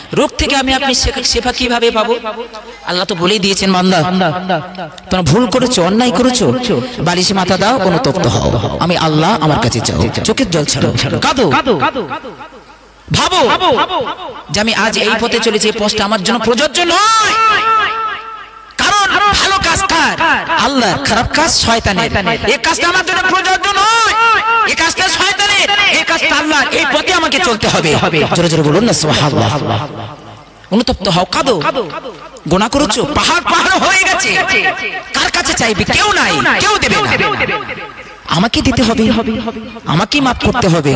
রোগ থেকে আমি আপনি শেফা কিভাবে পাবো? আল্লাহ তো বলেই দিয়েছেন, বান্দা তোমরা ভুল করেছো, অন্যায় করেছো, বালিশে মাথা দাও, অনুতপ্ত হও, আমি আল্লাহ আমার কাছে চাও, চোখের জল ছাড়ো, কাঁদো, ভাবো যে আমি আজ এই পথে চলেছি, এই পথটা আমার জন্য প্রযোজ্য নয়। কারণ ভালো কাজ কার? আল্লাহর, খারাপ কাজ শয়তানের। এই কাজটা আমার জন্য প্রযোজ্য নয়, এই কাজটা শয়তানের, এই কাজটা আল্লাহর। এই পথে আমাকে চলতে হবে। জোরে জোরে বলুন না সুবহানাল্লাহ। অনুতপ্ত হও, কাঁদো। গুনাহ করেছো, পাহাড় পাহাড় হয়ে গেছে, কার কাছে চাইবে? কেউ নাই, কেউ দেবে না, আমাকে দিতে হবে, আমাকে মাফ করতে হবে।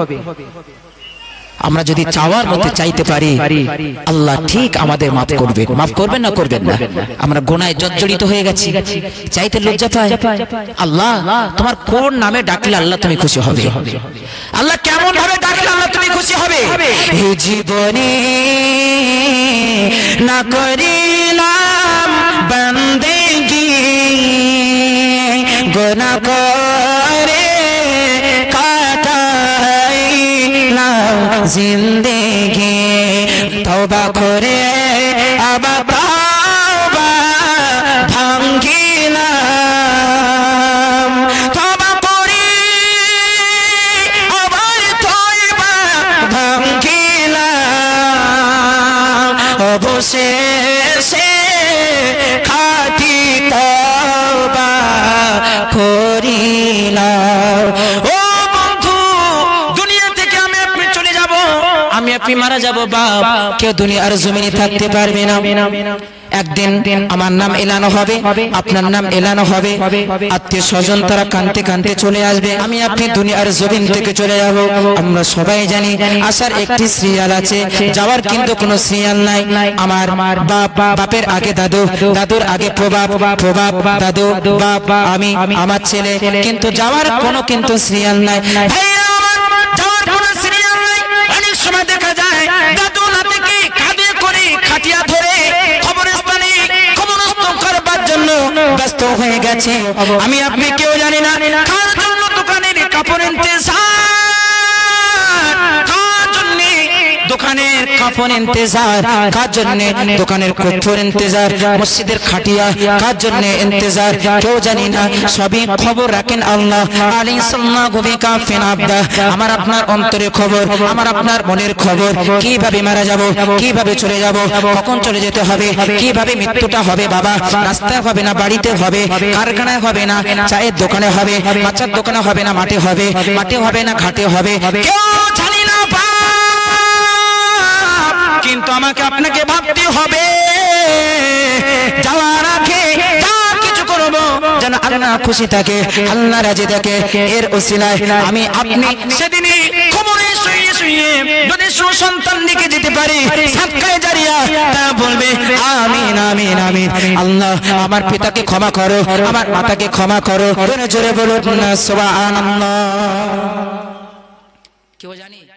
আমরা যদি চাওয়ার মতো চাইতে পারি, আল্লাহ ঠিক আমাদের মাফ করবেন। মাফ করবেন না? করবেন না? আমরা গুনাহে জর্জরিত হয়ে গেছি, চাইতে লজ্জা পাই। আল্লাহ তোমার কোন নামে ডাকলে আল্লাহ তুমি খুশি হবে? আল্লাহ কেমন ভাবে ডাকলে আল্লাহ তুমি খুশি হবে? এই জীবনে না করিলাম বান্দেগি, গুনাহ করে জিন্দেগি, তওবা করে আবার তওবা ভাঙ্গিলাম, তওবা করে আবার তওবা ভাঙ্গিলাম, অবশেষে খাঁটি তওবা করিলাম। আমি আপনি মারা যাব বাপ, কেউ দুনিয়ার জমিনে থাকতে পারবে না। একদিন আমার নাম এলানো হবে, আপনার নাম এলানো হবে, আত্মীয় স্বজন তারা কাঁদতে কাঁদতে চলে আসবে, আমি আপনি দুনিয়ার জমিন থেকে চলে যাব। আমরা সবাই জানি আসার একটি সিরিয়াল আছে, যাওয়ার কিন্তু কোনো সিরিয়াল নাই। আমার বাপ, বাপের আগে দাদু, দাদুর আগে প্রভাব, প্রভাব দাদু, বাপ, আমি, আমার ছেলে, কিন্তু যাওয়ার কোনো কিন্তু সিরিয়াল নাই। সময় দেখা যায় দাদু নাতিকে কাঁধে করে খাটিয়া ধরে কবরস্থানে কবরস্থ করবার জন্য ব্যস্ত হয়ে গেছে। আমি আপনি কেউ জানি না কার জন্য দোকানের কাপড় ইন্তজার, কার জন্য দোকানের কাপড় ইন্তজার, কার জন্য দোকানের কাপড় ইন্তজার, মসজিদের খাটিয়া কার জন্য ইন্তজার কেউ জানি না, সবই খবর রাখেন আল্লাহ। আলাইসাল্লাহু বিকাফিন আবদা, আমার আপনার অন্তরের খবর, আমার আপনার মনের খবর, কিভাবে মারা যাব, কিভাবে চলে যাব, কখন চলে যেতে হবে, কিভাবে মৃত্যুটা হবে। বাবা রাস্তায় হবে না, বাড়িতে হবে, কারখানায় হবে না, চায়ের দোকানে হবে, মাছের দোকানে হবে না, মাঠে হবে, মাঠে হবে না, ঘাটে হবে, কেউ জানি না। কিন্তু আমাকে আপনাকে ভাবতে হবে, যাওয়ার আগে যা কিছু করব যেন আল্লাহ খুশি থাকে, আল্লাহ রাজি থাকে। এর ওসিলায় আমি আপনি সেদিনই কবরে শুয়ে শুয়ে যদি সুসন্তান দিকে যেতে পারি, সাদকায়ে জারিয়া, তা বলবে আমিন আমিন আমিন। আল্লাহ আমার পিতাকে ক্ষমা করো, আমার মাতাকে ক্ষমা করো। জোরে জোরে বলুন না সুবহানাল্লাহ। কেউ জানি?